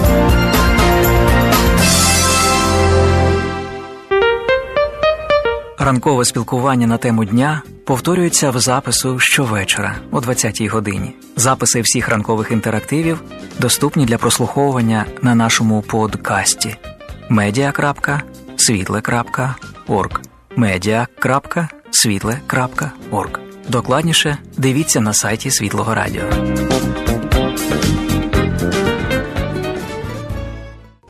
Ранкове спілкування на тему дня повторюється в запису щовечора о двадцятій годині. Записи всіх ранкових інтерактивів доступні для прослуховування на нашому подкасті медіа крапка світле крапка орг. медіа крапка світле крапка орг. Докладніше дивіться на сайті Світлого Радіо.